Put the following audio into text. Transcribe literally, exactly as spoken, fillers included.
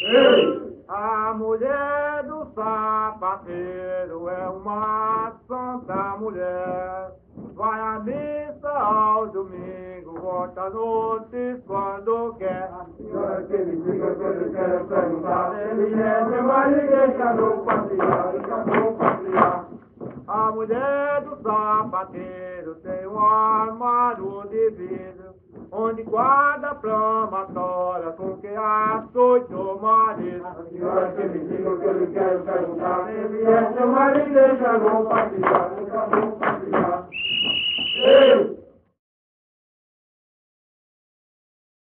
Ei! A mulher do sapateiro é uma santa mulher. Vai à missa ao domingo, volta à noite quando quer. A senhora que me diga que ele quer perguntar. Ele é meu marido e casou passear, e casou passear. A mulher do sapateiro tem um armário de vidro, onde guarda plamatória com que açoite o marido. A senhora que me diga que ele quer perguntar. Ele é meu marido e casou passear, e casou passear. Ei!